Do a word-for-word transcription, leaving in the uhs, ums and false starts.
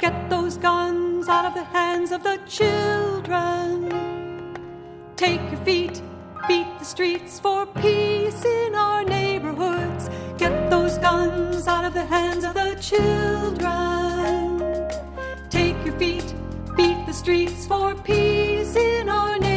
Get those guns out of the hands of the children. Take your feet, beat the streets for peace in our neighborhoods. Get those guns out of the hands of the children. Take your feet, beat the streets for peace in our neighborhoods.